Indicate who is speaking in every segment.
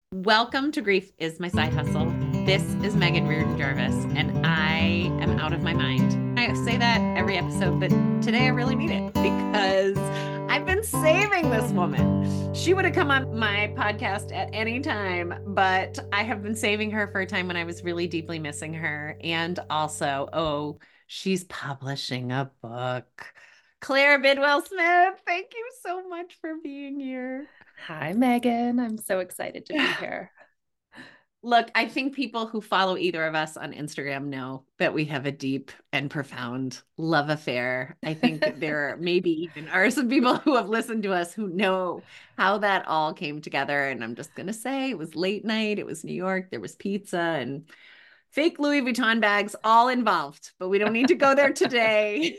Speaker 1: Welcome to Grief is My Side Hustle. This is Megan Reardon Jarvis, and I am out of my mind. I say that every episode, but today I really mean it because I've been saving this woman. She would have come on my podcast at any time, but I have been saving her for a time when I was really deeply missing her. And also, she's publishing a book. Claire Bidwell Smith, thank you so much for being here.
Speaker 2: Hi, Megan. I'm so excited to be here.
Speaker 1: Look, I think people who follow either of us on Instagram know that we have a deep and profound love affair. I think there maybe even are some people who have listened to us who know how that all came together. And I'm just going to say it was late night, it was New York, there was pizza and fake Louis Vuitton bags all involved, but we don't need to go there today.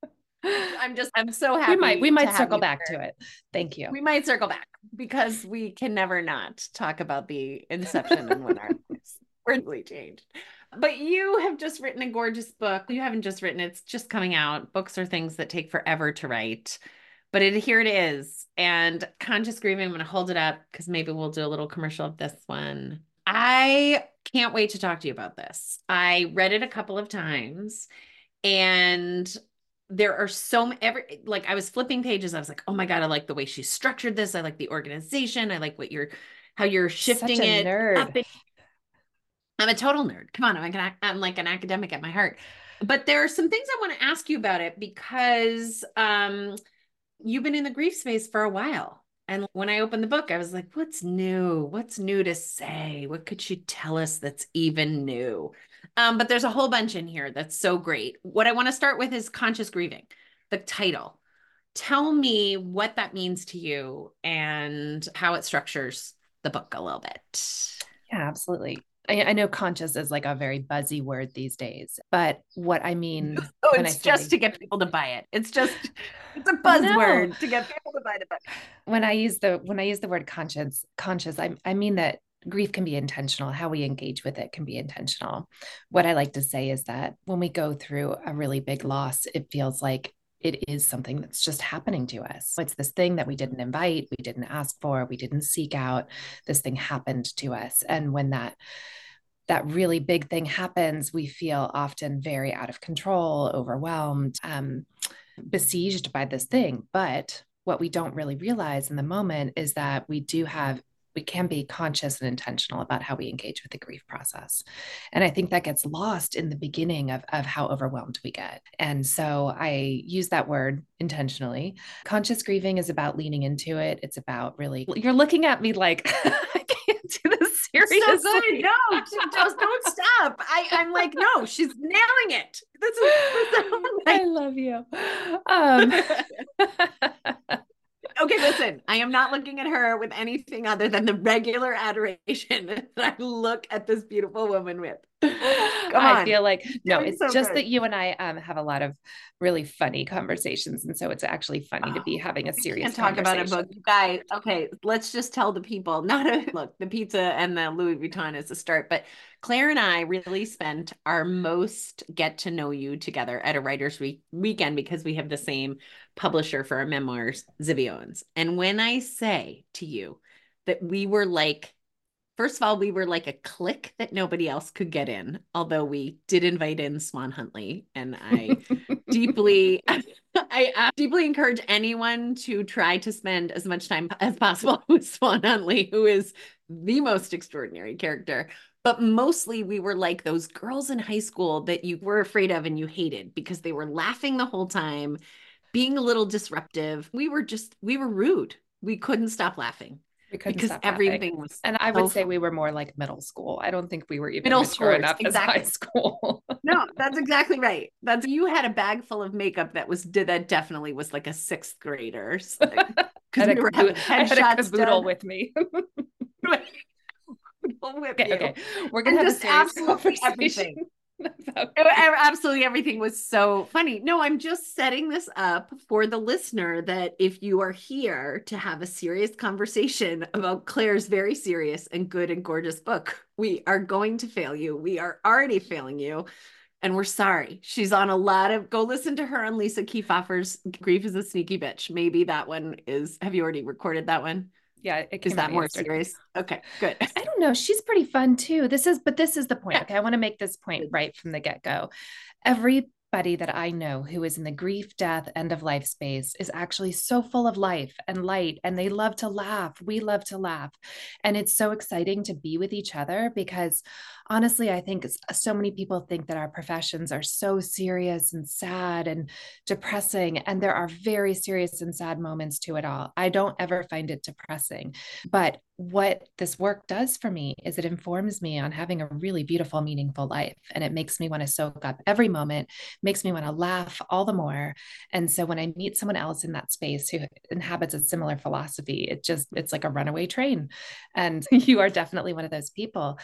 Speaker 1: I'm so happy.
Speaker 2: We might circle back to it. Thank you.
Speaker 1: We might circle back because we can never not talk about the inception and when our lives were really changed. But you have just written a gorgeous book. You haven't just written, it's just coming out. Books are things that take forever to write. But here it is. And Conscious Grieving, I'm going to hold it up because maybe we'll do a little commercial of this one. I can't wait to talk to you about this. I read it a couple of times and there are I was flipping pages. I was like, oh my God, I like the way she structured this. I like the organization. I like how you're shifting
Speaker 2: Such a
Speaker 1: it
Speaker 2: nerd.
Speaker 1: I'm a total nerd. Come on. I'm like an academic at my heart. But there are some things I want to ask you about it because you've been in the grief space for a while. And when I opened the book, I was like, what's new? What's new to say? What could she tell us that's even new? But there's a whole bunch in here that's so great. What I want to start with is Conscious Grieving, the title. Tell me what that means to you and how it structures the book a little bit.
Speaker 2: Yeah, absolutely. I know conscious is like a very buzzy word these days, but what I mean
Speaker 1: Oh,
Speaker 2: when I
Speaker 1: it's just
Speaker 2: say
Speaker 1: to get people to buy it. It's a
Speaker 2: no,
Speaker 1: buzzword to get people to buy the book.
Speaker 2: when I use the word conscious, I mean that grief can be intentional. How we engage with it can be intentional. What I like to say is that when we go through a really big loss, it feels like it is something that's just happening to us. It's this thing that we didn't invite, we didn't ask for, we didn't seek out. This thing happened to us. And when that really big thing happens, we feel often very out of control, overwhelmed, besieged by this thing. But what we don't really realize in the moment is that we can be conscious and intentional about how we engage with the grief process. And I think that gets lost in the beginning of how overwhelmed we get. And so I use that word intentionally. Conscious grieving is about leaning into it. It's about really, you're looking at me like, I can't do this seriously.
Speaker 1: So good. No, just don't stop. I'm like, no, she's nailing it.
Speaker 2: I love you.
Speaker 1: Okay, listen, I am not looking at her with anything other than the regular adoration that I look at this beautiful woman with. Come on.
Speaker 2: I feel like, no, it's
Speaker 1: so
Speaker 2: just
Speaker 1: good.
Speaker 2: that you and I have a lot of really funny conversations. And so it's actually funny to be having a serious
Speaker 1: Talk about a
Speaker 2: conversation.
Speaker 1: book, you guys. Okay, let's just tell the people. Look, the pizza and the Louis Vuitton is a start, but Claire and I really spent our most get to know you together at a writers weekend because we have the same publisher for our memoirs, Zibby Owens. And when I say to you that we were like, first of all, we were like a clique that nobody else could get in, although we did invite in Swan Huntley, and I deeply I deeply encourage anyone to try to spend as much time as possible with Swan Huntley, who is the most extraordinary character. But mostly we were like those girls in high school that you were afraid of and you hated because they were laughing the whole time, being a little disruptive. We were rude. We couldn't stop laughing
Speaker 2: We couldn't
Speaker 1: because
Speaker 2: stop laughing.
Speaker 1: everything was
Speaker 2: And I would
Speaker 1: so
Speaker 2: say
Speaker 1: fun.
Speaker 2: we were more like middle school. I don't think we were even
Speaker 1: Middle
Speaker 2: mature
Speaker 1: schoolers,
Speaker 2: enough as high
Speaker 1: exactly.
Speaker 2: school.
Speaker 1: No, that's exactly right. That's You had a bag full of makeup that definitely was like a sixth grader's because we were having
Speaker 2: I had a
Speaker 1: headshots
Speaker 2: caboodle
Speaker 1: done.
Speaker 2: with me.
Speaker 1: With
Speaker 2: Okay,
Speaker 1: you.
Speaker 2: okay. We're gonna
Speaker 1: And
Speaker 2: have a
Speaker 1: just
Speaker 2: serious
Speaker 1: absolutely
Speaker 2: conversation
Speaker 1: everything.
Speaker 2: about
Speaker 1: Absolutely everything was so funny. No, I'm just setting this up for the listener that if you are here to have a serious conversation about Claire's very serious and good and gorgeous book, we are going to fail you. We are already failing you. And we're sorry. She's on go listen to her on Lisa Kefauver's Grief is a Sneaky Bitch. Maybe that one is, have you already recorded that one?
Speaker 2: Yeah, it
Speaker 1: Is
Speaker 2: came
Speaker 1: that
Speaker 2: out
Speaker 1: more
Speaker 2: yesterday.
Speaker 1: serious? Okay, good.
Speaker 2: I don't know. She's pretty fun too. This is the point.
Speaker 1: Yeah.
Speaker 2: Okay. I want to make this point right from the get go. Everybody that I know who is in the grief, death, end of life space is actually so full of life and light, and they love to laugh. We love to laugh. And it's so exciting to be with each other because honestly, I think so many people think that our professions are so serious and sad and depressing. And there are very serious and sad moments to it all. I don't ever find it depressing. But what this work does for me is it informs me on having a really beautiful, meaningful life. And it makes me want to soak up every moment, makes me want to laugh all the more. And so when I meet someone else in that space who inhabits a similar philosophy, it's like a runaway train. And you are definitely one of those people.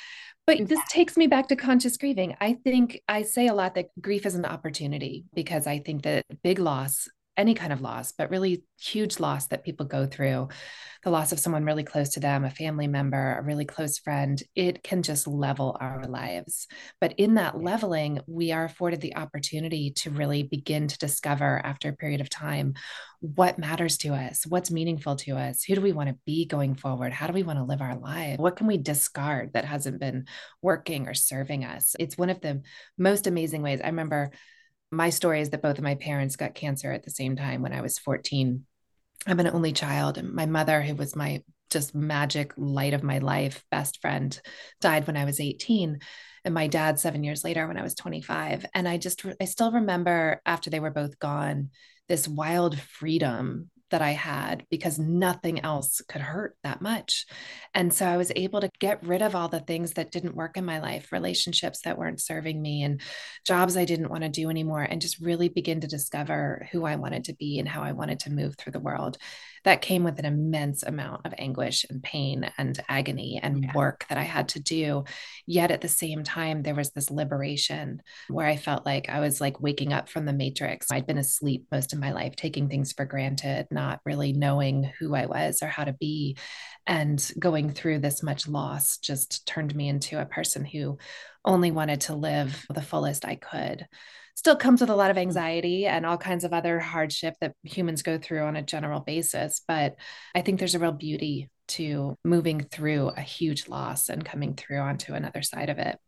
Speaker 2: But this takes me back to conscious grieving. I think I say a lot that grief is an opportunity because I think that big loss, any kind of loss, but really huge loss that people go through, the loss of someone really close to them, a family member, a really close friend, it can just level our lives. But in that leveling, we are afforded the opportunity to really begin to discover after a period of time what matters to us, what's meaningful to us, who do we want to be going forward, how do we want to live our life, what can we discard that hasn't been working or serving us. It's one of the most amazing ways. I remember my story is that both of my parents got cancer at the same time when I was 14. I'm an only child, and my mother, who was my just magic light of my life, best friend, died when I was 18. And my dad 7 years later when I was 25. And I still remember after they were both gone, this wild freedom that I had because nothing else could hurt that much. And so I was able to get rid of all the things that didn't work in my life, relationships that weren't serving me, and jobs I didn't want to do anymore, and just really begin to discover who I wanted to be and how I wanted to move through the world. That came with an immense amount of anguish and pain and agony and
Speaker 1: Yeah.
Speaker 2: work that I had to do. Yet at the same time, there was this liberation where I felt like I was like waking up from the matrix. I'd been asleep most of my life, taking things for granted, not really knowing who I was or how to be. And going through this much loss just turned me into a person who only wanted to live the fullest I could. Still comes with a lot of anxiety and all kinds of other hardship that humans go through on a general basis. But I think there's a real beauty to moving through a huge loss and coming through onto another side of it.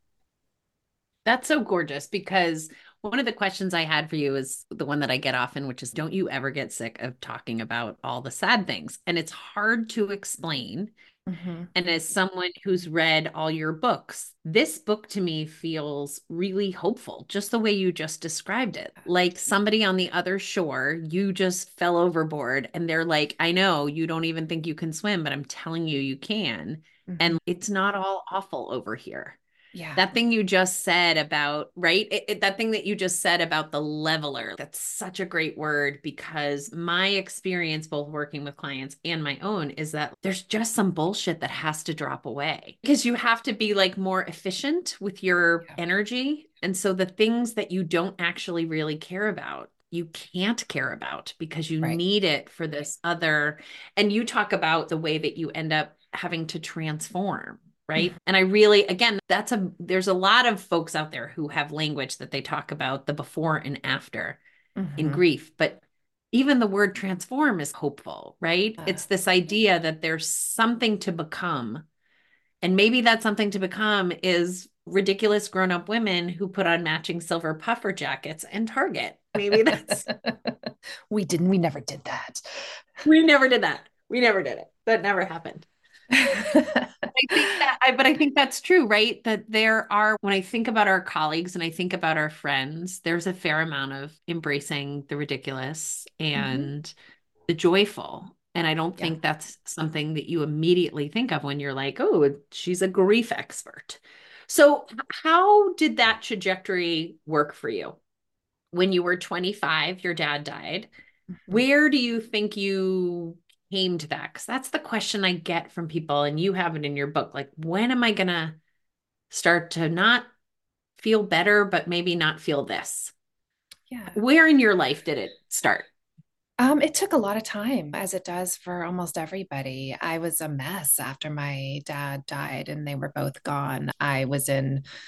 Speaker 1: That's so gorgeous because one of the questions I had for you is the one that I get often, which is, don't you ever get sick of talking about all the sad things? And it's hard to explain.
Speaker 2: Mm-hmm.
Speaker 1: And as someone who's read all your books, this book to me feels really hopeful, just the way you just described it. Like somebody on the other shore, you just fell overboard and they're like, I know you don't even think you can swim, but I'm telling you, you can.
Speaker 2: Mm-hmm.
Speaker 1: And it's not all awful over here.
Speaker 2: Yeah.
Speaker 1: That thing you just said about, right? That thing that you just said about the leveler, that's such a great word because my experience, both working with clients and my own, is that there's just some bullshit that has to drop away because you have to be like more efficient with your
Speaker 2: Yeah.
Speaker 1: energy. And so the things that you don't actually really care about, you can't care about because you
Speaker 2: Right.
Speaker 1: need it for this other. And you talk about the way that you end up having to transform, right? And I really, again, there's a lot of folks out there who have language that they talk about the before and after in
Speaker 2: Mm-hmm.
Speaker 1: grief, but even the word transform is hopeful, right?
Speaker 2: Uh,
Speaker 1: It's this idea that there's something to become. And maybe that something to become is ridiculous grown-up women who put on matching silver puffer jackets and Target. Maybe that's
Speaker 2: we never did that.
Speaker 1: we never did that. We never did it. That never happened. But I think that's true, right? That there are, when I think about our colleagues and I think about our friends, there's a fair amount of embracing the ridiculous
Speaker 2: Mm-hmm.
Speaker 1: and the joyful. And I don't
Speaker 2: Yeah.
Speaker 1: think that's something that you immediately think of when you're like, oh, she's a grief expert. So, how did that trajectory work for you? When you were 25, your dad died.
Speaker 2: Mm-hmm.
Speaker 1: Where do you think you came to that? Because that's the question I get from people, and you have it in your book. Like, when am I going to start to not feel better, but maybe not feel this?
Speaker 2: Yeah.
Speaker 1: Where in your life did it start?
Speaker 2: It took a lot of time, as it does for almost everybody. I was a mess after my dad died and they were both gone. I was in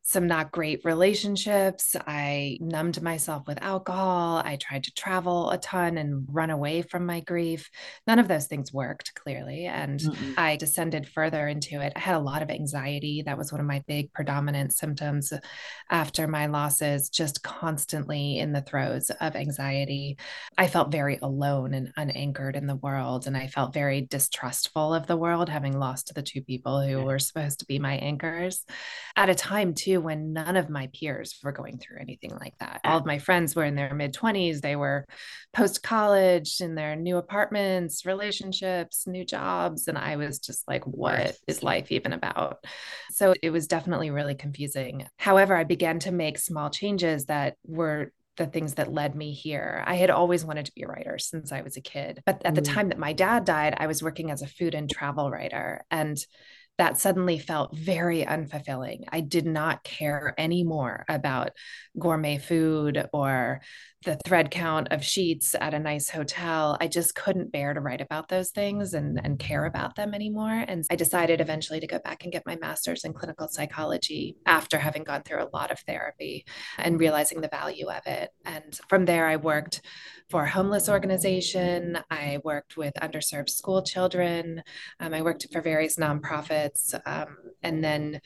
Speaker 2: some not great relationships. I numbed myself with alcohol. I tried to travel a ton and run away from my grief. None of those things worked, clearly. And
Speaker 1: Mm-mm.
Speaker 2: I descended further into it. I had a lot of anxiety. That was one of my big predominant symptoms after my losses, just constantly in the throes of anxiety. I felt very alone and unanchored in the world. And I felt very distrustful of the world, having lost the two people who were supposed to be my anchors at a time too when none of my peers were going through anything like that. All of my friends were in their mid 20s. They were post college in their new apartments, relationships, new jobs. And I was just like, what is life even about? So it was definitely really confusing. However, I began to make small changes that were the things that led me here. I had always wanted to be a writer since I was a kid. But at the time that my dad died, I was working as a food and travel writer. And that suddenly felt very unfulfilling. I did not care anymore about gourmet food or the thread count of sheets at a nice hotel. I just couldn't bear to write about those things and care about them anymore. And I decided eventually to go back and get my master's in clinical psychology after having gone through a lot of therapy and realizing the value of it. And from there, I worked for a homeless organization. I worked with underserved school children. I worked for various nonprofits, and then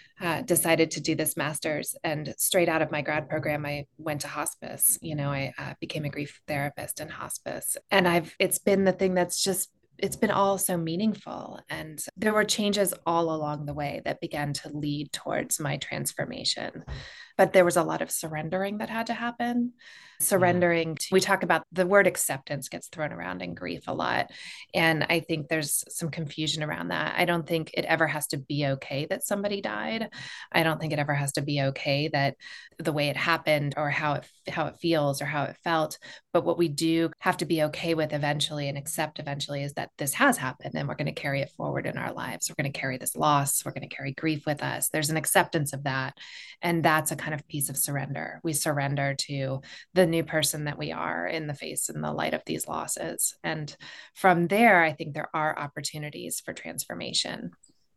Speaker 2: decided to do this master's. And straight out of my grad program, I went to hospice. I became a grief therapist in hospice, and it's been the thing that's just it's been all so meaningful. And there were changes all along the way that began to lead towards my transformation. But there was a lot of surrendering that had to happen. Surrendering to, we talk about the word acceptance gets thrown around in grief a lot. And I think there's some confusion around that. I don't think it ever has to be okay that somebody died. I don't think it ever has to be okay that the way it happened or how it feels or how it felt. But what we do have to be okay with eventually and accept eventually is that this has happened and we're going to carry it forward in our lives. We're going to carry this loss. We're going to carry grief with us. There's an acceptance of that. And that's a kind of piece of surrender. We surrender to the new person that we are in the face and the light of these losses. And from there, I think there are opportunities for transformation.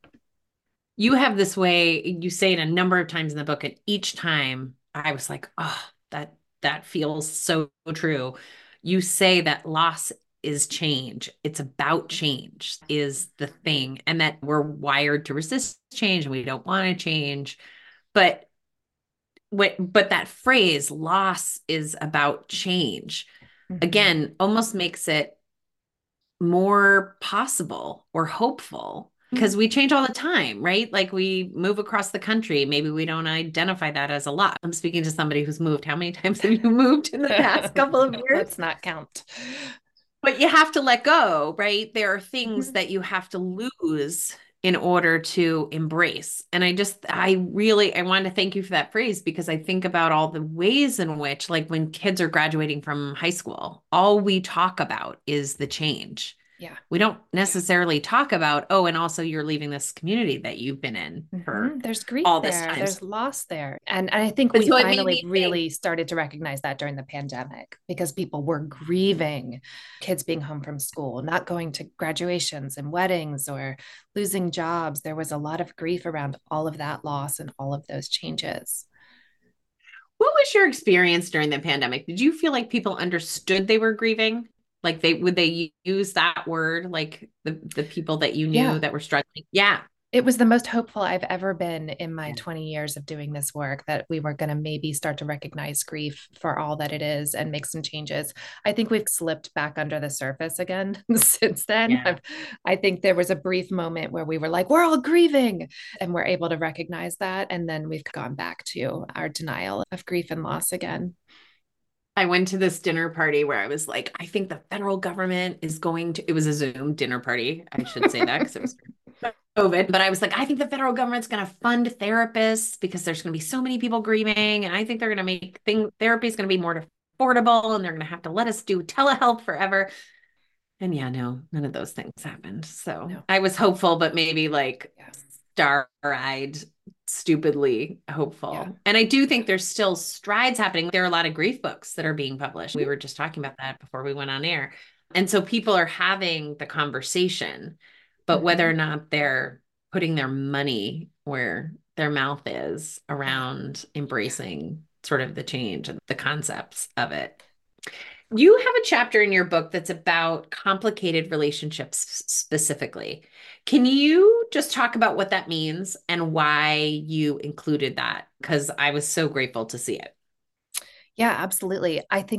Speaker 1: You have this way, you say it a number of times in the book, and each time I was like, oh, that feels so true. You say that loss is change. It's about change is the thing, and that we're wired to resist change and we don't want to change. But but that phrase, loss is about change,
Speaker 2: Mm-hmm.
Speaker 1: again, almost makes it more possible or hopeful because we change all the time, right? Like we move across the country. Maybe we don't identify that as a lot. I'm speaking to somebody who's moved. How many times have you moved in the past couple of years?
Speaker 2: Let's not count.
Speaker 1: But you have to let go, right? There are things
Speaker 2: Mm-hmm.
Speaker 1: that you have to lose in order to embrace. And I want to thank you for that phrase because I think about all the ways in which, like when kids are graduating from high school, all we talk about is the change.
Speaker 2: Yeah.
Speaker 1: We don't necessarily talk about, oh, and also you're leaving this community that you've been in for
Speaker 2: There's grief
Speaker 1: all this
Speaker 2: there,
Speaker 1: time.
Speaker 2: there's loss there. And I think
Speaker 1: But
Speaker 2: we
Speaker 1: so it made
Speaker 2: finally
Speaker 1: me think,
Speaker 2: really started to recognize that during the pandemic because people were grieving kids being home from school, not going to graduations and weddings or losing jobs. There was a lot of grief around all of that loss and all of those changes.
Speaker 1: what was your experience during the pandemic? Did you feel like people understood they were grieving? Like would they use that word, like the people that you knew
Speaker 2: Yeah.
Speaker 1: that were struggling? Yeah.
Speaker 2: It was the most hopeful I've ever been in my 20 years of doing this work that we were going to maybe start to recognize grief for all that it is and make some changes. I think we've slipped back under the surface again since then.
Speaker 1: Yeah.
Speaker 2: I think there was a brief moment where we were like, we're all grieving, and we're able to recognize that. And then we've gone back to our denial of grief and loss again.
Speaker 1: I went to this dinner party where I was like, I think the federal government is going to, it was a Zoom dinner party. I should say that because it was COVID, but I was like, I think the federal government's going to fund therapists because there's going to be so many people grieving. And I think they're going to make therapy is going to be more affordable and they're going to have to let us do telehealth forever. And yeah, no, none of those things happened. So
Speaker 2: No.
Speaker 1: I was hopeful, but maybe like
Speaker 2: Yeah.
Speaker 1: star-eyed, stupidly hopeful.
Speaker 2: Yeah.
Speaker 1: And I do think there's still strides happening. There are a lot of grief books that are being published. We were just talking about that before we went on air. And so people are having the conversation, but whether or not they're putting their money where their mouth is
Speaker 2: Yeah.
Speaker 1: around embracing sort of the change and the concepts of it. You have a chapter in your book that's about complicated relationships specifically. Can you just talk about what that means and why you included that? Because I was so grateful to see it.
Speaker 2: Yeah, absolutely.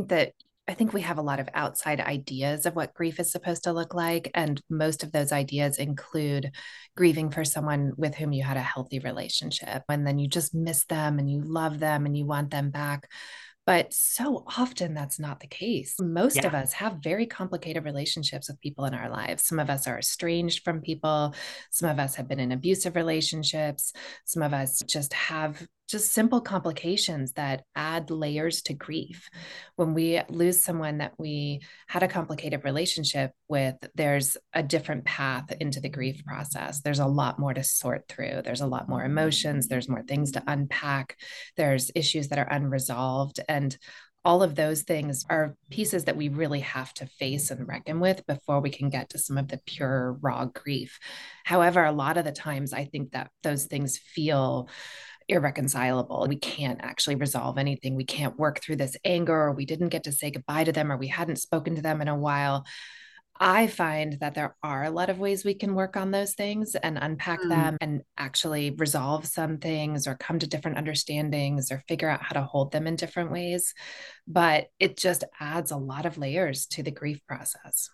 Speaker 2: I think we have a lot of outside ideas of what grief is supposed to look like. And most of those ideas include grieving for someone with whom you had a healthy relationship. And then you just miss them and you love them and you want them back. But so often that's not the case. Most of
Speaker 1: Yeah.
Speaker 2: us have very complicated relationships with people in our lives. Some of us are estranged from people. Some of us have been in abusive relationships. Some of us just have just simple complications that add layers to grief. When we lose someone that we had a complicated relationship with, there's a different path into the grief process. There's a lot more to sort through. There's a lot more emotions. There's more things to unpack. There's issues that are unresolved. And all of those things are pieces that we really have to face and reckon with before we can get to some of the pure raw grief. However, a lot of the times I think that those things feel irreconcilable. We can't actually resolve anything. We can't work through this anger, or we didn't get to say goodbye to them, or we hadn't spoken to them in a while. I find that there are a lot of ways we can work on those things and unpack
Speaker 1: Mm.
Speaker 2: them and actually resolve some things or come to different understandings or figure out how to hold them in different ways. But it just adds a lot of layers to the grief process.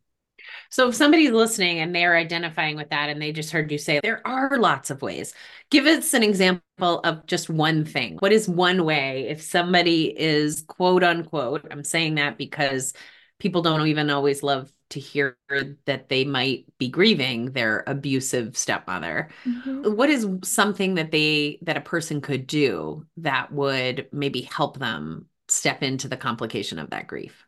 Speaker 1: So if somebody's listening and they're identifying with that and they just heard you say there are lots of ways, give us an example of just one thing. What is one way if somebody is quote unquote, I'm saying that because people don't even always love to hear that they might be grieving their abusive stepmother.
Speaker 2: Mhm.
Speaker 1: What is something that a person could do that would maybe help them step into the complication of that grief?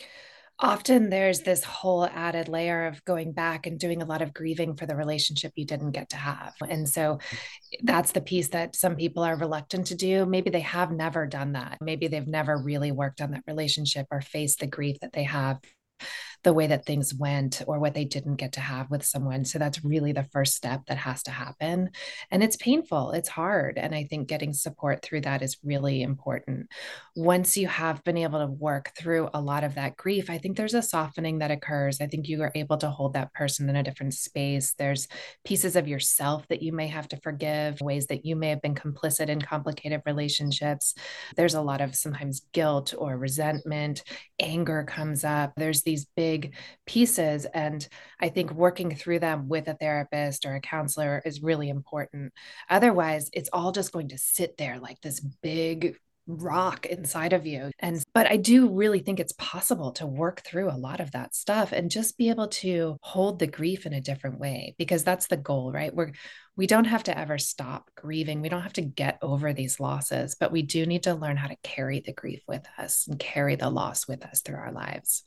Speaker 2: Often there's this whole added layer of going back and doing a lot of grieving for the relationship you didn't get to have. And so that's the piece that some people are reluctant to do. Maybe they have never done that. Maybe they've never really worked on that relationship or faced the grief that they have the way that things went or what they didn't get to have with someone. So that's really the first step that has to happen. And it's painful, it's hard. And I think getting support through that is really important. Once you have been able to work through a lot of that grief, I think there's a softening that occurs. I think you are able to hold that person in a different space. There's pieces of yourself that you may have to forgive, ways that you may have been complicit in complicated relationships. There's a lot of sometimes guilt or resentment, anger comes up. There's these big pieces. And I think working through them with a therapist or a counselor is really important. Otherwise, it's all just going to sit there like this big rock inside of you. And but I do really think it's possible to work through a lot of that stuff and just be able to hold the grief in a different way because that's the goal, right? We don't have to ever stop grieving. We don't have to get over these losses, but we do need to learn how to carry the grief with us and carry the loss with us through our lives.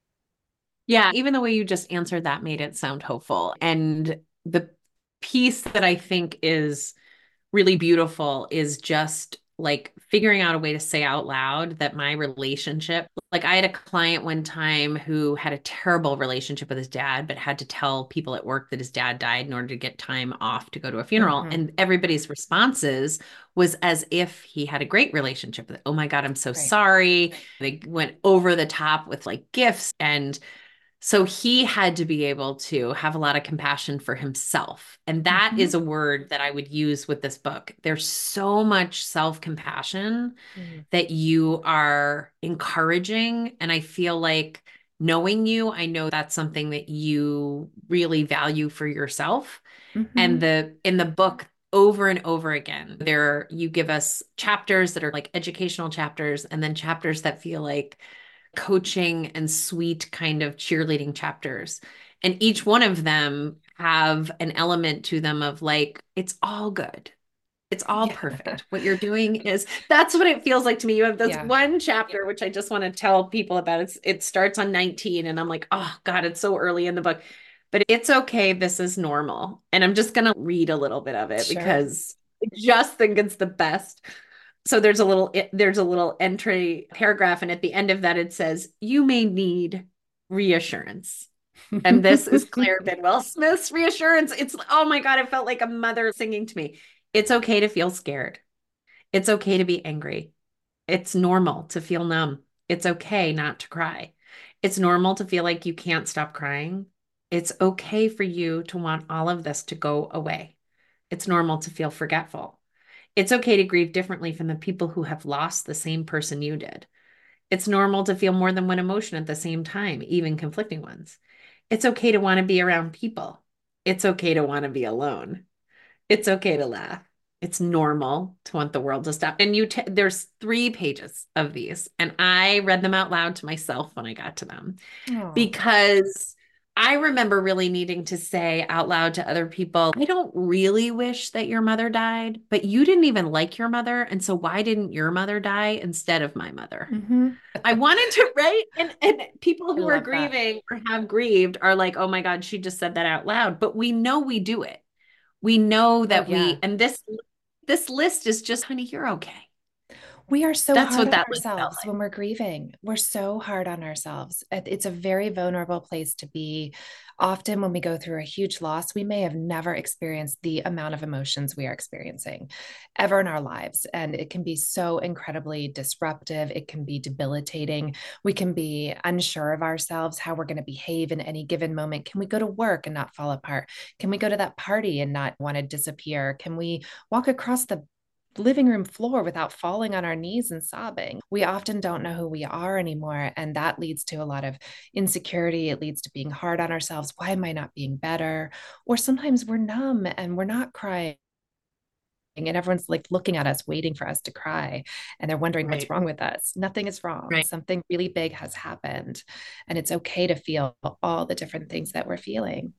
Speaker 1: Yeah, even the way you just answered that made it sound hopeful. And the piece that I think is really beautiful is just like figuring out a way to say out loud that my relationship, like I had a client one time who had a terrible relationship with his dad, but had to tell people at work that his dad died in order to get time off to go to a funeral.
Speaker 2: Mm-hmm.
Speaker 1: And everybody's responses was as if he had a great relationship with it. Oh my God, I'm so
Speaker 2: Right.
Speaker 1: sorry. They went over the top with like gifts and so he had to be able to have a lot of compassion for himself. And that
Speaker 2: Mm-hmm.
Speaker 1: is a word that I would use with this book. There's so much self-compassion
Speaker 2: Mm-hmm.
Speaker 1: that you are encouraging. And I feel like knowing you, I know that's something that you really value for yourself. And
Speaker 2: Mm-hmm.
Speaker 1: the in the book, over and over again, there you give us chapters that are like educational chapters, and then chapters that feel like coaching and sweet kind of cheerleading chapters. And each one of them have an element to them of like, it's all good. It's all
Speaker 2: Yeah.
Speaker 1: perfect. What you're doing is that's what it feels like to me. You have this
Speaker 2: Yeah.
Speaker 1: one chapter, which I just want to tell people about. It starts on 19, and I'm like, oh God, it's so early in the book. But it's okay. This is normal. And I'm just gonna read a little bit of it
Speaker 2: Sure.
Speaker 1: because I just think it's the best. So there's a little entry paragraph, and at the end of that it says, you may need reassurance. And this is Claire Bidwell Smith's reassurance. It's, oh my God, it felt like a mother singing to me. It's okay to feel scared. It's okay to be angry. It's normal to feel numb. It's okay not to cry. It's normal to feel like you can't stop crying. It's okay for you to want all of this to go away. It's normal to feel forgetful. It's okay to grieve differently from the people who have lost the same person you did. It's normal to feel more than one emotion at the same time, even conflicting ones. It's okay to want to be around people. It's okay to want to be alone. It's okay to laugh. It's normal to want the world to stop. And there's 3 pages of these, and I read them out loud to myself when I got to them
Speaker 2: Oh.
Speaker 1: because I remember really needing to say out loud to other people, I don't really wish that your mother died, but you didn't even like your mother. And so why didn't your mother die instead of my mother?
Speaker 2: Hmm.
Speaker 1: I wanted to, right? And people
Speaker 2: I
Speaker 1: who are
Speaker 2: love that.
Speaker 1: grieving or have grieved are like, oh my God, she just said that out loud. But we know we do it. We know
Speaker 2: Oh,
Speaker 1: that
Speaker 2: yeah.
Speaker 1: and this list is just, honey, you're okay.
Speaker 2: We are so
Speaker 1: That's
Speaker 2: hard
Speaker 1: what
Speaker 2: on
Speaker 1: that list felt
Speaker 2: ourselves
Speaker 1: like.
Speaker 2: when we're grieving. We're so hard on ourselves. It's a very vulnerable place to be. Often, when we go through a huge loss, we may have never experienced the amount of emotions we are experiencing ever in our lives. And it can be so incredibly disruptive. It can be debilitating. We can be unsure of ourselves, how we're going to behave in any given moment. Can we go to work and not fall apart? Can we go to that party and not want to disappear? Can we walk across the living room floor without falling on our knees and sobbing? We often don't know who we are anymore. And that leads to a lot of insecurity. It leads to being hard on ourselves. Why am I not being better? Or sometimes we're numb and we're not crying. And everyone's like looking at us, waiting for us to cry. And they're wondering what's
Speaker 1: Right.
Speaker 2: wrong with us. Nothing is wrong.
Speaker 1: Right.
Speaker 2: Something really big has happened. And it's okay to feel all the different things that we're feeling.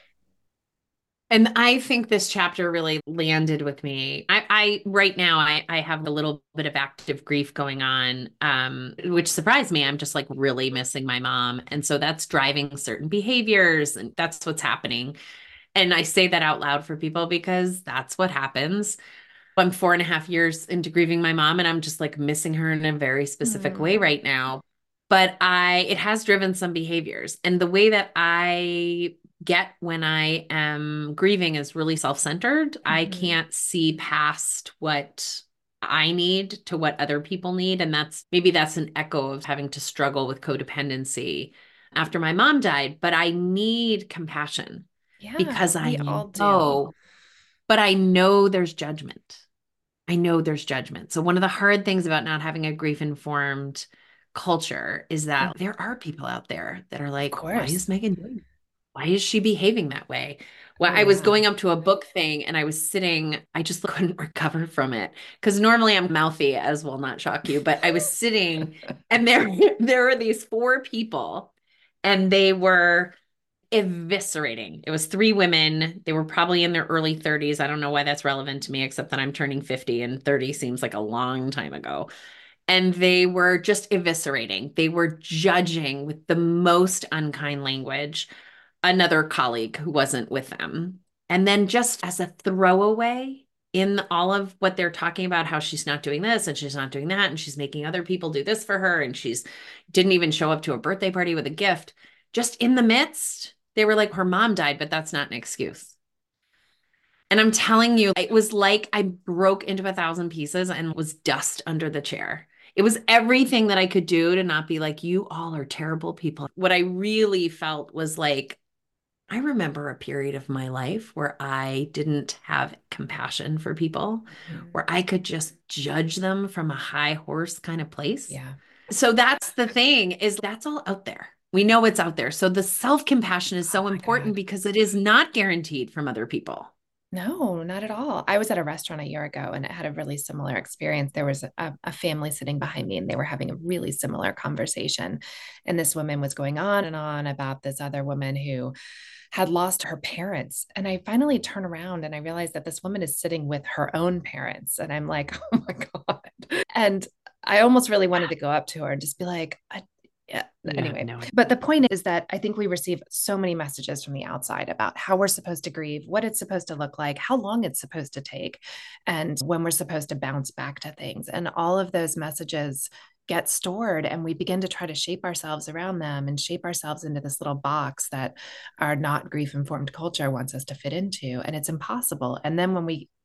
Speaker 1: And I think this chapter really landed with me. I right now I have a little bit of active grief going on, which surprised me. I'm just like really missing my mom. And so that's driving certain behaviors, and that's what's happening. And I say that out loud for people because that's what happens. I'm 4.5 years into grieving my mom, and I'm just like missing her in a very specific way
Speaker 2: Hmm.
Speaker 1: right now. But it has driven some behaviors. And the way that I get when I am grieving is really self-centered. I
Speaker 2: Hmm.
Speaker 1: can't see past what I need to what other people need. And that's an echo of having to struggle with codependency after my mom died. But I need compassion
Speaker 2: Yeah,
Speaker 1: because
Speaker 2: we all do.
Speaker 1: know, but I know there's judgment. I know there's judgment. So one of the hard things about not having a grief informed culture is
Speaker 2: Mm.
Speaker 1: that there are people out there that are
Speaker 2: Of
Speaker 1: like, why
Speaker 2: course.
Speaker 1: is Megan doing that? Why is she behaving that way? Well,
Speaker 2: Oh,
Speaker 1: I was
Speaker 2: yeah.
Speaker 1: going up to a book thing and I was sitting, I just couldn't recover from it. Because normally I'm mouthy, as will not shock you, but I was sitting and there were these 4 people and they were eviscerating. It was 3 women. They were probably in their early 30s. I don't know why that's relevant to me, except that I'm turning 50 and 30 seems like a long time ago. And they were just eviscerating. They were judging with the most unkind language another colleague who wasn't with them. And then just as a throwaway in all of what they're talking about, how she's not doing this and she's not doing that, and she's making other people do this for her, and she's didn't even show up to a birthday party with a gift. Just in the midst, they were like, her mom died, but that's not an excuse. And I'm telling you, it was like I broke into 1,000 pieces and was dust under the chair. It was everything that I could do to not be like, you all are terrible people. What I really felt was like, I remember a period of my life where I didn't have compassion for people,
Speaker 2: Mhm.
Speaker 1: where I could just judge them from a high horse kind of place.
Speaker 2: Yeah.
Speaker 1: So that's the thing is that's all out there. We know it's out there. So the self-compassion is
Speaker 2: Oh
Speaker 1: so
Speaker 2: my
Speaker 1: important
Speaker 2: God.
Speaker 1: because it is not guaranteed from other people.
Speaker 2: No, not at all. I was at a restaurant a year ago and it had a really similar experience. There was a family sitting behind me and they were having a really similar conversation. And this woman was going on and on about this other woman who had lost her parents. And I finally turn around and I realized that this woman is sitting with her own parents. And I'm like, oh my God. And I almost really wanted to go up to her and just be like, yeah,
Speaker 1: You have
Speaker 2: anyway,
Speaker 1: no idea.
Speaker 2: but the point is that I think we receive so many messages from the outside about how we're supposed to grieve, what it's supposed to look like, how long it's supposed to take, and when we're supposed to bounce back to things. And all of those messages get stored, and we begin to try to shape ourselves around them and shape ourselves into this little box that our not grief informed culture wants us to fit into. And it's impossible. And then when we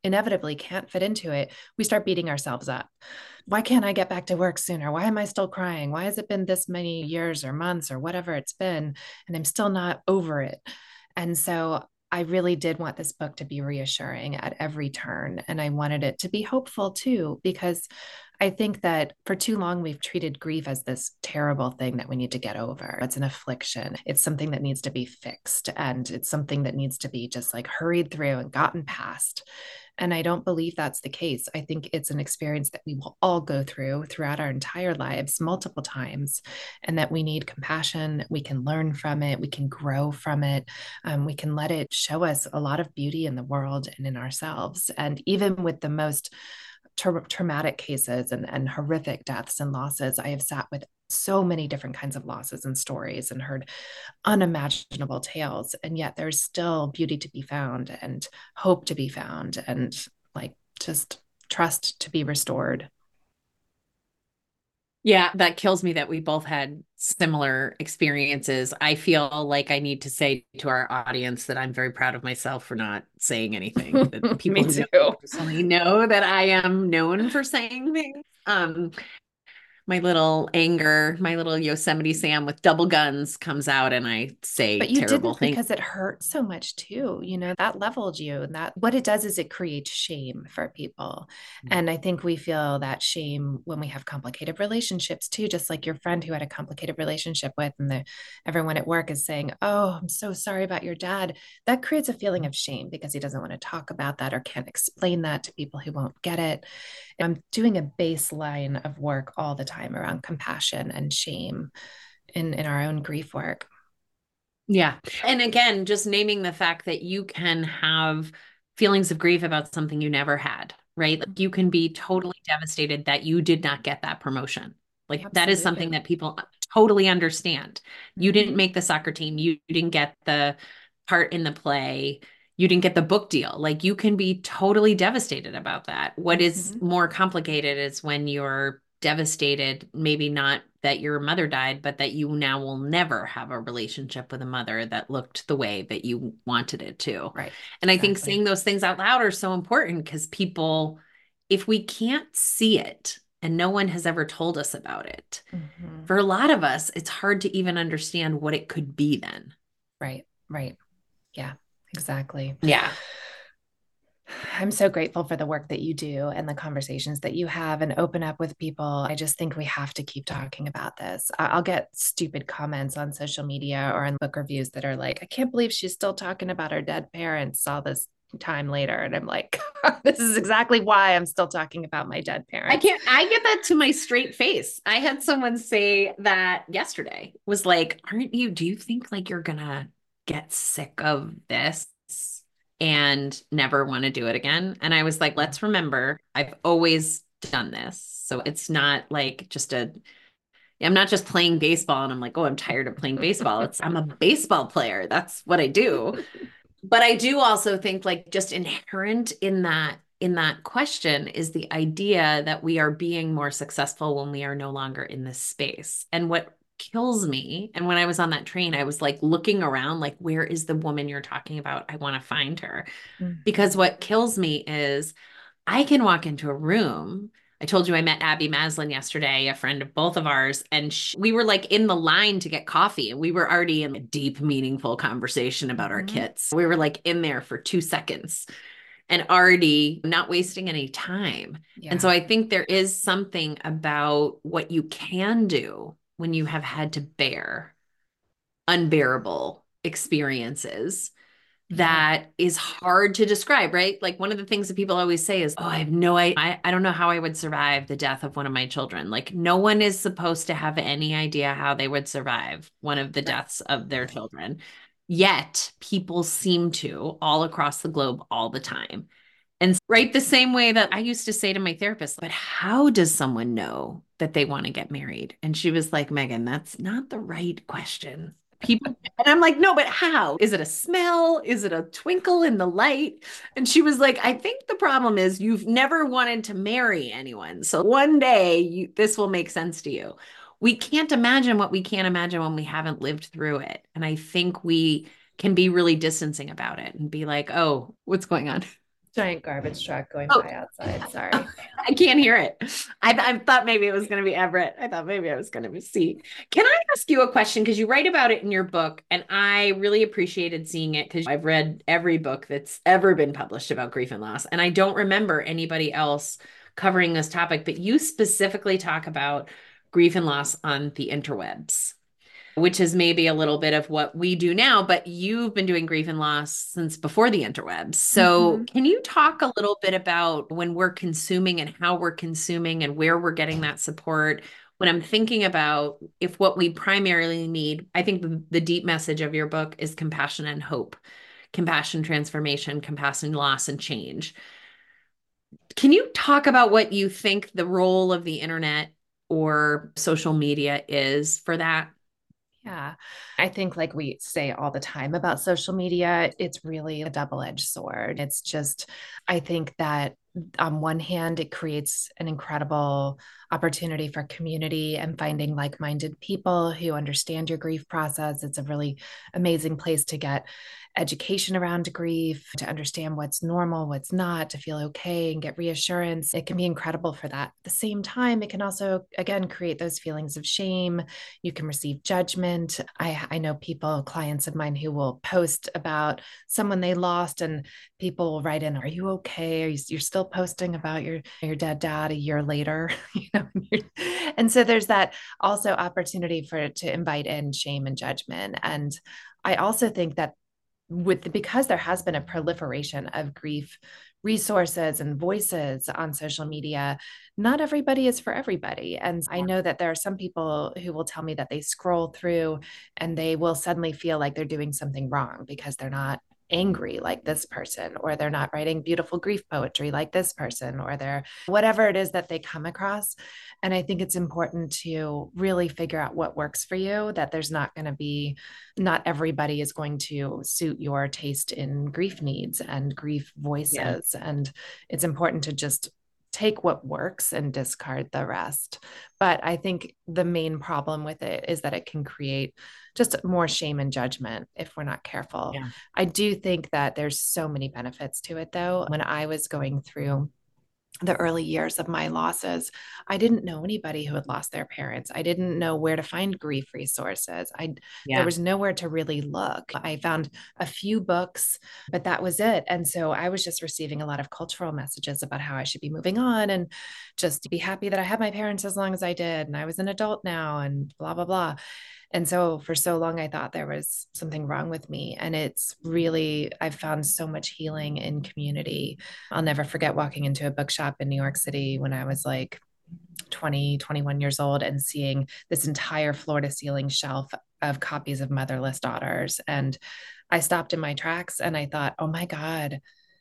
Speaker 2: inevitably can't fit into it, we start beating ourselves up. Why can't I get back to work sooner? Why am I still crying? Why has it been this many years or months or whatever it's been? And I'm still not over it. And so I really did want this book to be reassuring at every turn. And I wanted it to be hopeful too, because I think that for too long we've treated grief as this terrible thing that we need to get over. It's an affliction. It's something that needs to be fixed. And it's something that needs to be just like hurried through and gotten past. And I don't believe that's the case. I think it's an experience that we will all go through throughout our entire lives multiple times, and that we need compassion. We can learn from it, we can grow from it, we can let it show us a lot of beauty in the world and in ourselves. And even with the most traumatic cases and horrific deaths and losses, I have sat with so many different kinds of losses and stories and heard unimaginable tales. And yet there's still beauty to be found and hope to be found and like just trust to be restored.
Speaker 1: Yeah, that kills me that we both had similar experiences. I feel like I need to say to our audience that I'm very proud of myself for not saying anything. That the people
Speaker 2: Me
Speaker 1: who know me
Speaker 2: too.
Speaker 1: personally know that I am known for saying things. My little anger, my little Yosemite Sam with double guns comes out and I say
Speaker 2: But you
Speaker 1: terrible
Speaker 2: didn't
Speaker 1: things.
Speaker 2: because it hurt so much too. You know, that leveled you. And that what it does is it creates shame for people. And I think we feel that shame when we have complicated relationships too, just like your friend who had a complicated relationship with, and everyone at work is saying, "Oh, I'm so sorry about your dad." That creates a feeling of shame because he doesn't want to talk about that or can't explain that to people who won't get it. I'm doing a baseline of work all the time around compassion and shame in our own grief work.
Speaker 1: Yeah. And again, just naming the fact that you can have feelings of grief about something you never had, right? Like you can be totally devastated that you did not get that promotion. Like that is something
Speaker 2: Absolutely.
Speaker 1: that people totally understand. You didn't
Speaker 2: Mm-hmm.
Speaker 1: make the soccer team, you didn't get the part in the play, you didn't get the book deal. Like you can be totally devastated about that. What is
Speaker 2: Mm-hmm.
Speaker 1: more complicated is when you're devastated, maybe not that your mother died, but that you now will never have a relationship with a mother that looked the way that you wanted it to.
Speaker 2: Right.
Speaker 1: And I think
Speaker 2: Exactly.
Speaker 1: saying those things out loud are so important because people, if we can't see it and no one has ever told us about it,
Speaker 2: Mm-hmm.
Speaker 1: for a lot of us, it's hard to even understand what it could be then.
Speaker 2: Right. Right. Yeah, exactly.
Speaker 1: Yeah.
Speaker 2: I'm so grateful for the work that you do and the conversations that you have and open up with people. I just think we have to keep talking about this. I'll get stupid comments on social media or on book reviews that are like, I can't believe she's still talking about her dead parents all this time later. And I'm like, this is exactly why I'm still talking about my dead parents.
Speaker 1: I get that to my straight face. I had someone say that yesterday, was like, aren't you, do you think like you're gonna get sick of this and never want to do it again? And I was like, let's remember, I've always done this. So it's not like just I'm not just playing baseball and I'm like, oh, I'm tired of playing baseball. It's, I'm a baseball player. That's what I do. But I do also think like just inherent in that question is the idea that we are being more successful when we are no longer in this space. And what kills me, and when I was on that train, I was like looking around, like, where is the woman you're talking about? I want to find her. Because
Speaker 2: Mhm.
Speaker 1: what kills me is I can walk into a room. I told you I met Abby Maslin yesterday, a friend of both of ours, and we were like in the line to get coffee, and we were already in a deep, meaningful conversation about our
Speaker 2: Mhm.
Speaker 1: kits. We were like in there for 2 seconds and already not wasting any time. And so
Speaker 2: Yeah.
Speaker 1: I think there is something about what you can do when you have had to bear unbearable experiences
Speaker 2: Yeah.
Speaker 1: that is hard to describe, right? Like one of the things that people always say is, oh, I have no idea. I don't know how I would survive the death of one of my children. Like no one is supposed to have any idea how they would survive one of the
Speaker 2: Right.
Speaker 1: deaths of their children. Yet people seem to all across the globe all the time. And right the same way that I used to say to my therapist, but how does someone know that they want to get married? And she was like, Megan, that's not the right question. People, and I'm like, no, but how? Is it a smell? Is it a twinkle in the light? And she was like, I think the problem is you've never wanted to marry anyone. So one day this will make sense to you. We can't imagine what we can't imagine when we haven't lived through it. And I think we can be really distancing about it and be like, oh, what's going on?
Speaker 2: Giant garbage truck going
Speaker 1: Oh,
Speaker 2: by outside. Sorry.
Speaker 1: I can't hear it. I thought maybe it was going to be Everett. I thought maybe I was going to be C. Can I ask you a question? Because you write about it in your book, and I really appreciated seeing it because I've read every book that's ever been published about grief and loss, and I don't remember anybody else covering this topic, but you specifically talk about grief and loss on the interwebs, which is maybe a little bit of what we do now, but you've been doing grief and loss since before the interwebs. So,
Speaker 2: Mm-hmm.
Speaker 1: can you talk a little bit about when we're consuming and how we're consuming and where we're getting that support? When I'm thinking about if what we primarily need, I think the deep message of your book is compassion and hope, compassion, transformation, compassion, loss, and change. Can you talk about what you think the role of the internet or social media is for that?
Speaker 2: Yeah. I think, like we say all the time about social media, it's really a double-edged sword. It's just, I think that on one hand, it creates an incredible opportunity for community and finding like-minded people who understand your grief process. It's a really amazing place to get education around grief, to understand what's normal, what's not, to feel okay and get reassurance. It can be incredible for that. At the same time, it can also, again, create those feelings of shame. You can receive judgment. I know people, clients of mine, who will post about someone they lost, and people will write in, "Are you okay? You're still posting about your dead dad a year later?" you know, and so there's that also opportunity for to invite in shame and judgment. And I also think that because there has been a proliferation of grief resources and voices on social media, not everybody is for everybody. And I know that there are some people who will tell me that they scroll through and they will suddenly feel like they're doing something wrong because they're not angry like this person, or they're not writing beautiful grief poetry like this person, or they're whatever it is that they come across. And I think it's important to really figure out what works for you, that there's not going to be, not everybody is going to suit your taste in grief needs and grief
Speaker 1: Yeah.
Speaker 2: voices. And it's important to just take what works and discard the rest. But I think the main problem with it is that it can create just more shame and judgment if we're not careful.
Speaker 1: Yeah.
Speaker 2: I do think that there's so many benefits to it, though. When I was going through the early years of my losses, I didn't know anybody who had lost their parents. I didn't know where to find grief resources. There
Speaker 1: Yeah.
Speaker 2: was nowhere to really look. I found a few books, but that was it. And so I was just receiving a lot of cultural messages about how I should be moving on and just be happy that I had my parents as long as I did. And I was an adult now and blah, blah, blah. And so for so long, I thought there was something wrong with me. And it's really, I've found so much healing in community. I'll never forget walking into a bookshop in New York City when I was like 20, 21 years old, and seeing this entire floor to ceiling shelf of copies of Motherless Daughters. And I stopped in my tracks and I thought, oh my God,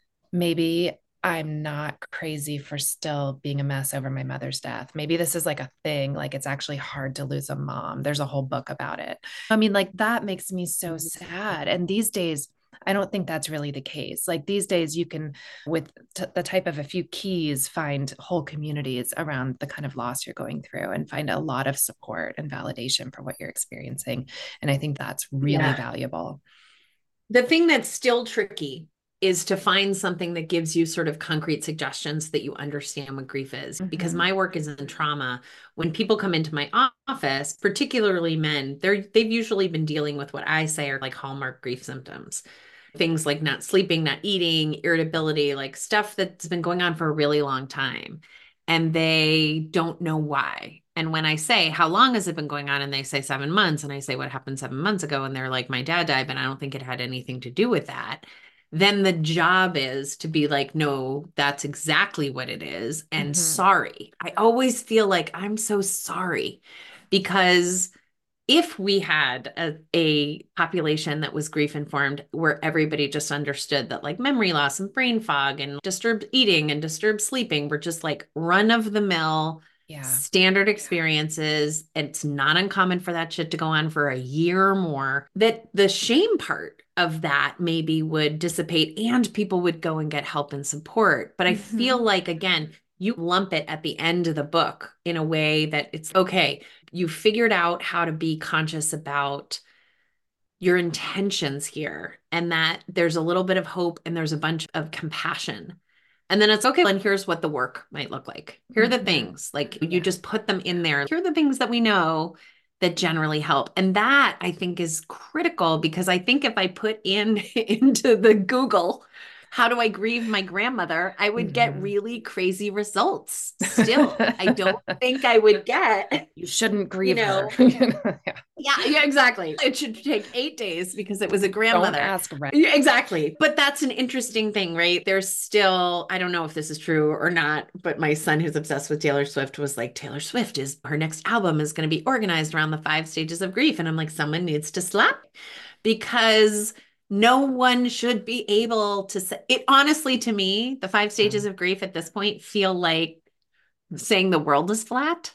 Speaker 2: maybe I'm not crazy for still being a mess over my mother's death. Maybe this is like a thing, like it's actually hard to lose a mom. There's a whole book about it. I mean, like that makes me so sad. And these days, I don't think that's really the case. Like these days, you can, with the type of a few keys, find whole communities around the kind of loss you're going through and find a lot of support and validation for what you're experiencing. And I think that's really
Speaker 1: Yeah.
Speaker 2: valuable.
Speaker 1: The thing that's still tricky is to find something that gives you sort of concrete suggestions that you understand what grief is. Because
Speaker 2: Mm-hmm.
Speaker 1: my work is in trauma. When people come into my office, particularly men, they've usually been dealing with what I say are like hallmark grief symptoms. Things like not sleeping, not eating, irritability, like stuff that's been going on for a really long time. And they don't know why. And when I say, how long has it been going on? And they say 7 months. And I say, what happened 7 months ago? And they're like, my dad died, but I don't think it had anything to do with that. Then the job is to be like, no, that's exactly what it is. And
Speaker 2: Mm-hmm.
Speaker 1: sorry. I always feel like I'm so sorry because if we had a population that was grief informed, where everybody just understood that like memory loss and brain fog and disturbed eating and disturbed sleeping were just like run of the mill
Speaker 2: Yeah.
Speaker 1: standard experiences, and it's not uncommon for that shit to go on for a year or more, that the shame part of that maybe would dissipate and people would go and get help and support. But I
Speaker 2: Mm-hmm.
Speaker 1: feel like, again, you lump it at the end of the book in a way that it's okay, you figured out how to be conscious about your intentions here and that there's a little bit of hope and there's a bunch of compassion. And then it's okay. And here's what the work might look like. Here are the things, like you
Speaker 2: Yeah.
Speaker 1: just put them in there. Here are the things that we know that generally help. And that I think is critical because I think if I put in into the Google, how do I grieve my grandmother? I would get
Speaker 2: Mhm.
Speaker 1: really crazy results still. I don't think I would get,
Speaker 2: You shouldn't
Speaker 1: you
Speaker 2: grieve her.
Speaker 1: know,
Speaker 2: Yeah.
Speaker 1: yeah, exactly. It should take 8 days because it was a
Speaker 2: Don't
Speaker 1: grandmother.
Speaker 2: ask, right?
Speaker 1: Yeah, exactly. But that's an interesting thing, right? There's still, I don't know if this is true or not, but my son who's obsessed with Taylor Swift was like, Taylor Swift is her next album is going to be organized around the 5 stages of grief. And I'm like, someone needs to slap because no one should be able to say it. Honestly, to me, the 5 stages of grief at this point feel like saying the world is flat,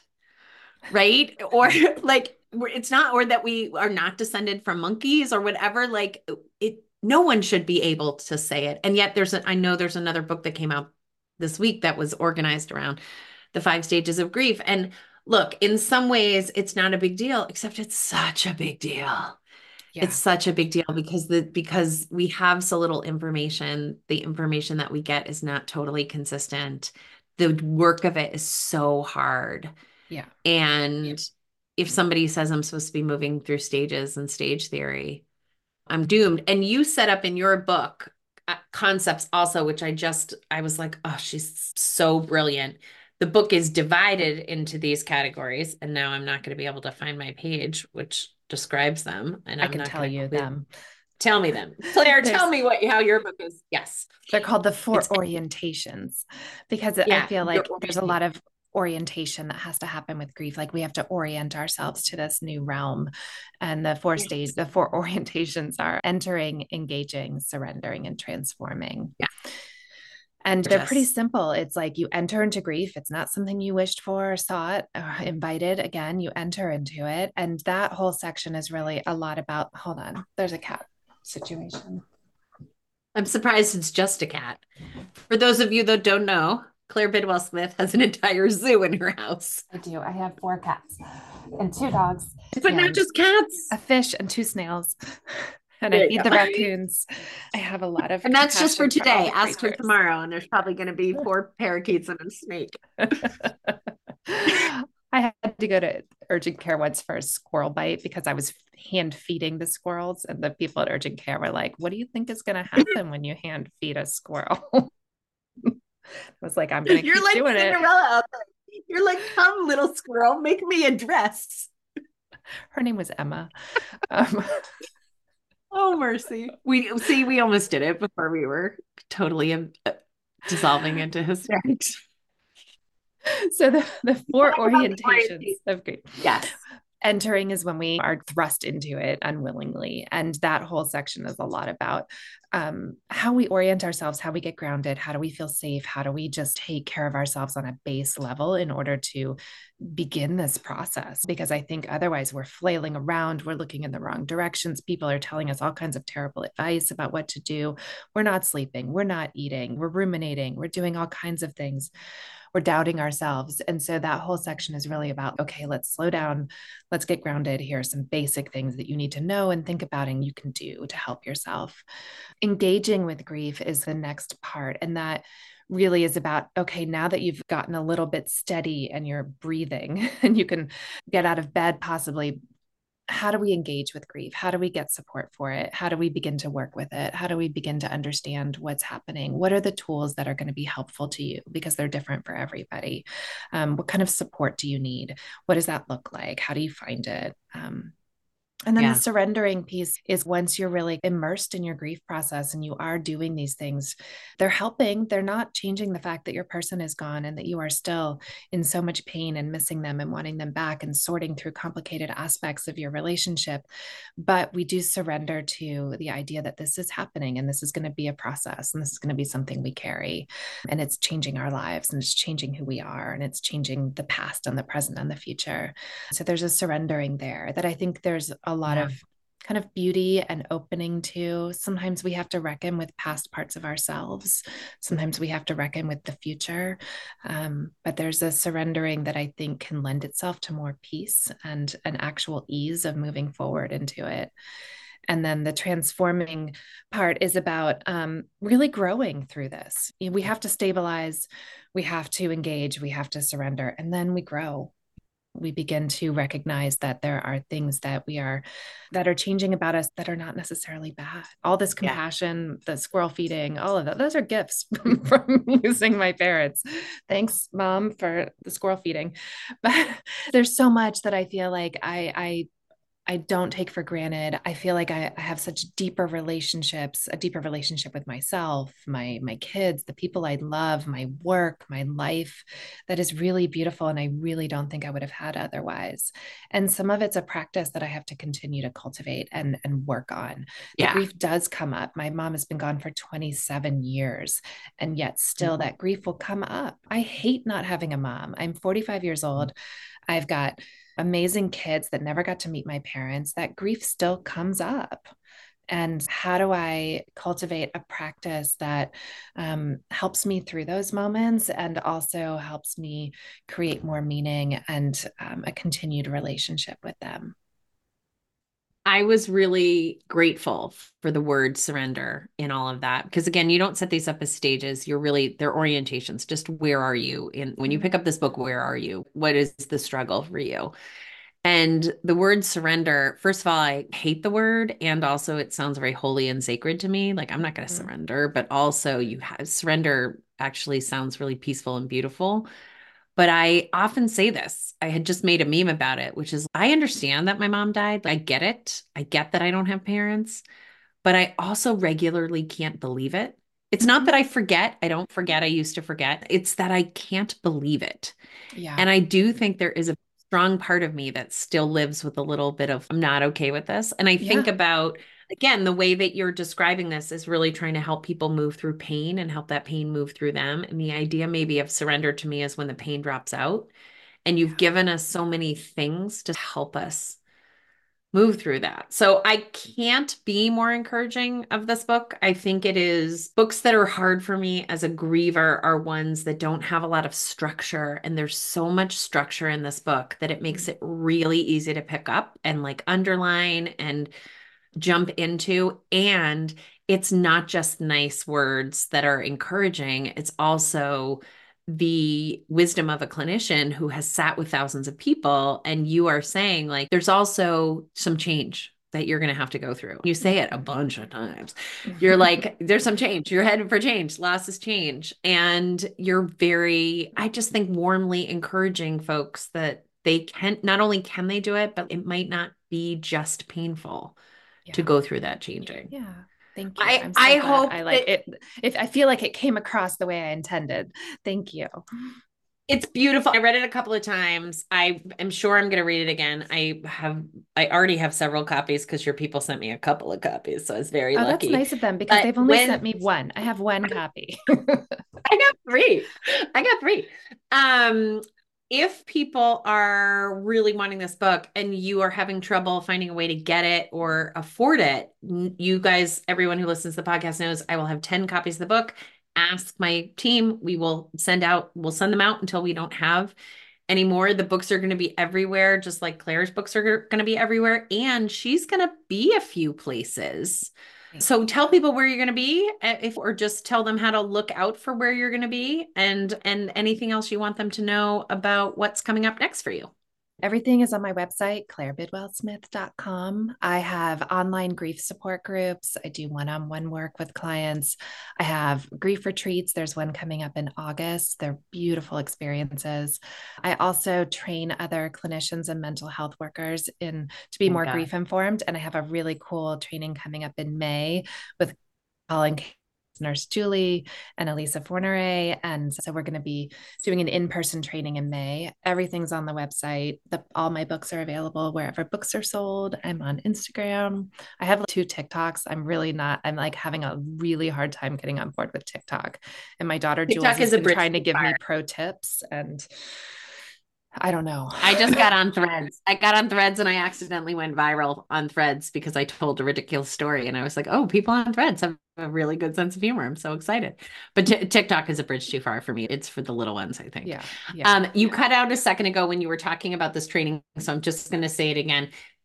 Speaker 1: right? Or like it's not, or that we are not descended from monkeys or whatever. Like it, no one should be able to say it. And yet I know there's another book that came out this week that was organized around the 5 stages of grief. And look, in some ways, it's not a big deal, except it's such a big deal. It's
Speaker 2: Yeah.
Speaker 1: such a big deal because we have so little information. The information that we get is not totally consistent. The work of it is so hard.
Speaker 2: Yeah.
Speaker 1: And if somebody says I'm supposed to be moving through stages and stage theory, I'm doomed. And you set up in your book concepts also, which I was like, oh, she's so brilliant. The book is divided into these categories, and now I'm not going to be able to find my page, which describes them. And
Speaker 2: I
Speaker 1: I'm
Speaker 2: can
Speaker 1: not
Speaker 2: tell
Speaker 1: going to
Speaker 2: you them.
Speaker 1: tell me them. Claire, tell
Speaker 2: There's
Speaker 1: me how your book is. Yes.
Speaker 2: They're called the four
Speaker 1: It's,
Speaker 2: orientations because I
Speaker 1: yeah,
Speaker 2: feel
Speaker 1: your
Speaker 2: like there's a
Speaker 1: orientation.
Speaker 2: lot of orientation that has to happen with grief. Like we have to orient ourselves to this new realm. And
Speaker 1: Yes.
Speaker 2: the four orientations are entering, engaging, surrendering, and transforming.
Speaker 1: Yeah.
Speaker 2: And they're pretty
Speaker 1: Gorgeous.
Speaker 2: simple. It's like you enter into grief. It's not something you wished for, sought, or invited. Again, you enter into it. And that whole section is really a lot about, hold on, there's a cat situation.
Speaker 1: I'm surprised it's just a cat. For those of you that don't know, Claire Bidwell Smith has an entire zoo in her house.
Speaker 2: I do. I have four cats and two dogs
Speaker 1: But not
Speaker 2: and
Speaker 1: just cats.
Speaker 2: a fish and two snails. And I
Speaker 1: There you
Speaker 2: feed the
Speaker 1: go.
Speaker 2: raccoons. I have a lot of
Speaker 1: And that's just for
Speaker 2: compassion for all
Speaker 1: today.
Speaker 2: the
Speaker 1: Ask her
Speaker 2: creatures.
Speaker 1: tomorrow, and there's probably going to be 4 parakeets and a snake.
Speaker 2: I had to go to urgent care once for a squirrel bite because I was hand feeding the squirrels, and the people at urgent care were like, "What do you think is going to happen when you hand feed a squirrel?" I was like, "I'm going to
Speaker 1: You're
Speaker 2: keep
Speaker 1: like
Speaker 2: doing it."
Speaker 1: Cinderella out there. You're like, come, little squirrel, make me a dress.
Speaker 2: Her name was Emma. Um,
Speaker 1: Oh, mercy. We see, we almost did it before we were totally dissolving into hysterics.
Speaker 2: so the four
Speaker 1: Talk about the
Speaker 2: orientations
Speaker 1: orientation.
Speaker 2: of grief.
Speaker 1: Yes.
Speaker 2: Entering is when we are thrust into it unwillingly. And that whole section is a lot about how we orient ourselves, how we get grounded, how do we feel safe, how do we just take care of ourselves on a base level in order to begin this process. Because I think otherwise we're flailing around, we're looking in the wrong directions. People are telling us all kinds of terrible advice about what to do. We're not sleeping, we're not eating, we're ruminating, we're doing all kinds of things, we're doubting ourselves. And so that whole section is really about, okay, let's slow down. Let's get grounded. Here are some basic things that you need to know and think about and you can do to help yourself. Engaging with grief is the next part. And that really is about, okay, now that you've gotten a little bit steady and you're breathing and you can get out of bed possibly, how do we engage with grief? How do we get support for it? How do we begin to work with it? How do we begin to understand what's happening? What are the tools that are going to be helpful to you? Because they're different for everybody. What kind of support do you need? What does that look like? How do you find it? And then the
Speaker 1: Yeah.
Speaker 2: surrendering piece is once you're really immersed in your grief process and you are doing these things, they're helping. They're not changing the fact that your person is gone and that you are still in so much pain and missing them and wanting them back and sorting through complicated aspects of your relationship. But we do surrender to the idea that this is happening and this is going to be a process and this is going to be something we carry. And it's changing our lives and it's changing who we are and it's changing the past and the present and the future. So there's a surrendering there that I think there's a lot
Speaker 1: Yeah.
Speaker 2: of kind of beauty and opening to. Sometimes we have to reckon with past parts of ourselves. Sometimes we have to reckon with the future. But there's a surrendering that I think can lend itself to more peace and an actual ease of moving forward into it. And then the transforming part is about really growing through this. We have to stabilize, we have to engage, we have to surrender, and then we grow. We begin to recognize that there are things that are changing about us that are not necessarily bad. All this
Speaker 1: Yeah.
Speaker 2: compassion, the squirrel feeding, all of that, those are gifts from losing my parents. Thanks, Mom, for the squirrel feeding. But there's so much that I feel like I don't take for granted. I feel like I have such deeper relationships, a deeper relationship with myself, my kids, the people I love, my work, my life, that is really beautiful. And I really don't think I would have had otherwise. And some of it's a practice that I have to continue to cultivate and work on. The
Speaker 1: Yeah.
Speaker 2: grief does come up. My mom has been gone for 27 years, and yet still that grief will come up. I hate not having a mom. I'm 45 years old. I've got amazing kids that never got to meet my parents. That grief still comes up. And how do I cultivate a practice that helps me through those moments and also helps me create more meaning and a continued relationship with them?
Speaker 1: I was really grateful for the word surrender in all of that. Because again, you don't set these up as stages. They're orientations. Just where are you? When you pick up this book, where are you? What is the struggle for you? And the word surrender, first of all, I hate the word. And also it sounds very holy and sacred to me. Like I'm not going to
Speaker 2: Mm-hmm.
Speaker 1: surrender, but also surrender actually sounds really peaceful and beautiful. But I often say this. I had just made a meme about it, which is I understand that my mom died. I get it. I get that I don't have parents, but I also regularly can't believe it. It's not
Speaker 2: Mm-hmm.
Speaker 1: that I forget. I don't forget. I used to forget. It's that I can't believe it.
Speaker 2: Yeah.
Speaker 1: And I do think there is a strong part of me that still lives with a little bit of, I'm not okay with this. And I think
Speaker 2: Yeah.
Speaker 1: about, again, the way that you're describing this is really trying to help people move through pain and help that pain move through them. And the idea maybe of surrender to me is when the pain drops out and you've
Speaker 2: Yeah.
Speaker 1: given us so many things to help us move through that. So I can't be more encouraging of this book. I think it is books that are hard for me as a griever are ones that don't have a lot of structure. And there's so much structure in this book that it makes it really easy to pick up and like underline and jump into. And it's not just nice words that are encouraging, it's also the wisdom of a clinician who has sat with thousands of people. And you are saying, like, there's also some change that you're going to have to go through. You say it a bunch of times. You're like, there's some change. You're headed for change. Loss is change. And I just think warmly encouraging folks that they can, not only can they do it, but it might not be just painful to
Speaker 2: Yeah.
Speaker 1: go through that changing.
Speaker 2: Yeah. Thank you.
Speaker 1: I
Speaker 2: I'm so
Speaker 1: I
Speaker 2: glad
Speaker 1: hope
Speaker 2: I like
Speaker 1: that
Speaker 2: it. If I feel like it came across the way I intended. Thank you.
Speaker 1: it's beautiful. I read it a couple of times. I am sure I'm going to read it again. I already have several copies because your people sent me a couple of copies, so I was very
Speaker 2: Oh, that's
Speaker 1: lucky.
Speaker 2: nice of them because
Speaker 1: But
Speaker 2: they've only sent
Speaker 1: when
Speaker 2: me one. I have one copy.
Speaker 1: I got three. I got three. Um, if people are really wanting this book and you are having trouble finding a way to get it or afford it, you guys, everyone who listens to the podcast knows I will have 10 copies of the book. Ask my team. We'll send them out until we don't have anymore. The books are going to be everywhere, just like Claire's books are going to be everywhere. And she's going to be a few places.
Speaker 2: Thank
Speaker 1: So
Speaker 2: you.
Speaker 1: tell people where you're going to be or just tell them how to look out for where you're going to be and anything else you want them to know about what's coming up next for you.
Speaker 2: Everything is on my website, clairebidwellsmith.com. I have online grief support groups. I do one on one work with clients. I have grief retreats. There's one coming up in August. They're beautiful experiences. I also train other clinicians and mental health workers to be
Speaker 1: Oh my
Speaker 2: more
Speaker 1: God.
Speaker 2: grief informed. And I have a really cool training coming up in May with Colin, Nurse Julie, and Elisa Fornere. And so we're going to be doing an in-person training in May. Everything's on the website. All my books are available wherever books are sold. I'm on Instagram. I have 2 TikToks. I'm like having a really hard time getting on board with TikTok. And my daughter Jules
Speaker 1: TikTok
Speaker 2: has
Speaker 1: is a
Speaker 2: been
Speaker 1: bridge
Speaker 2: trying to
Speaker 1: too
Speaker 2: give me
Speaker 1: far.
Speaker 2: pro tips, and I don't know.
Speaker 1: I just got on Threads. I got on Threads and I accidentally went viral on Threads because I told a ridiculous story. And I was like, oh, people on Threads have a really good sense of humor. I'm so excited. But TikTok is a bridge too far for me. It's for the little ones, I think.
Speaker 2: Yeah. Yeah.
Speaker 1: You cut out a second ago when you were talking about this training. So I'm just going to say it again.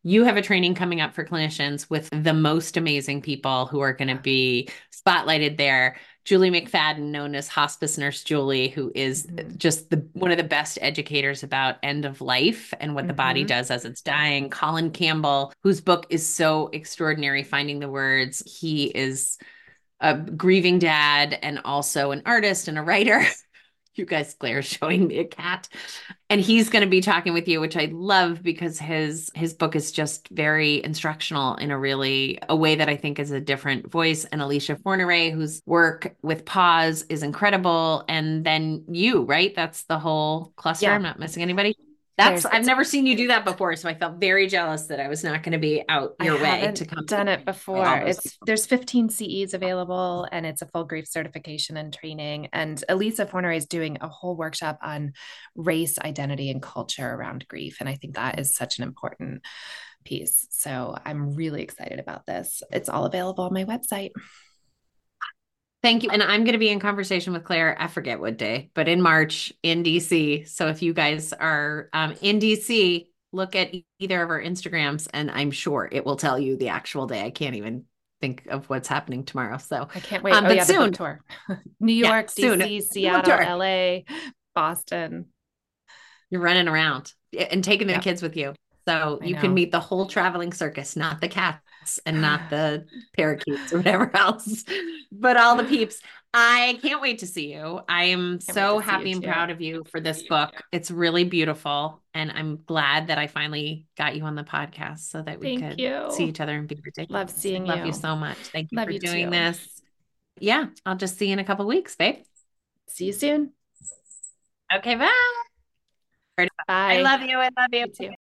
Speaker 1: You have a training coming up for clinicians with the most amazing people who are going to
Speaker 2: Yeah.
Speaker 1: be spotlighted there. Julie McFadden, known as Hospice Nurse Julie, who is
Speaker 2: Hmm.
Speaker 1: just one of the best educators about end of life and what the body
Speaker 2: Hmm.
Speaker 1: does as it's dying. Colin Campbell, whose book is so extraordinary, Finding the Words. He is a grieving dad and also an artist and a writer. You guys, Claire's showing me a cat. And he's going to be talking with you, which I love because his book is just very instructional in a way that I think is a different voice. And Alicia Fornere, whose work with Pause is incredible. And then you, right? That's the whole cluster. I'm
Speaker 2: Yeah.
Speaker 1: not missing anybody. I've
Speaker 2: It's
Speaker 1: never seen you do that before. So I felt very jealous that I was not going to be out
Speaker 2: I
Speaker 1: your way
Speaker 2: haven't
Speaker 1: to come
Speaker 2: done it
Speaker 1: with
Speaker 2: before.
Speaker 1: all those
Speaker 2: It's
Speaker 1: people.
Speaker 2: there's 15 CEs available and it's a full grief certification and training. And Elisa Forner is doing a whole workshop on race, identity, and culture around grief. And I think that is such an important piece. So I'm really excited about this. It's all available on my website.
Speaker 1: Thank you. And I'm going to be in conversation with Claire. I forget what day, but in March in DC. So if you guys are in DC, look at either of our Instagrams and I'm sure it will tell you the actual day. I can't even think of what's happening tomorrow. So,
Speaker 2: I can't wait. Oh,
Speaker 1: but
Speaker 2: yeah, the book
Speaker 1: soon,
Speaker 2: tour. New
Speaker 1: yeah,
Speaker 2: York,
Speaker 1: soon.
Speaker 2: DC,
Speaker 1: The book
Speaker 2: Seattle,
Speaker 1: tour.
Speaker 2: LA, Boston.
Speaker 1: You're running around and taking the
Speaker 2: Yep,
Speaker 1: kids with you. So
Speaker 2: I
Speaker 1: you can
Speaker 2: know.
Speaker 1: meet the whole traveling circus, not the cats and not the parakeets or whatever else, but all the peeps. I can't wait to see you. I am
Speaker 2: Can't wait to
Speaker 1: so
Speaker 2: see you
Speaker 1: happy and
Speaker 2: too.
Speaker 1: proud of you for this book. It's really beautiful. And I'm glad that I finally got you on the podcast so that we
Speaker 2: Thank
Speaker 1: could see
Speaker 2: you.
Speaker 1: each other and be
Speaker 2: Love
Speaker 1: ridiculous. I
Speaker 2: seeing
Speaker 1: love you
Speaker 2: you.
Speaker 1: so much. Thank you
Speaker 2: Love
Speaker 1: for
Speaker 2: you
Speaker 1: doing
Speaker 2: too.
Speaker 1: this. Yeah, I'll just see you in a couple weeks, babe.
Speaker 2: See you soon.
Speaker 1: Okay, bye. I
Speaker 2: Bye.
Speaker 1: love you. I love you.
Speaker 2: You too.